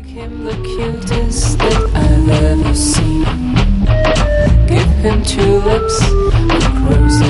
him the cutest that I've ever seen. Give him tulips and roses.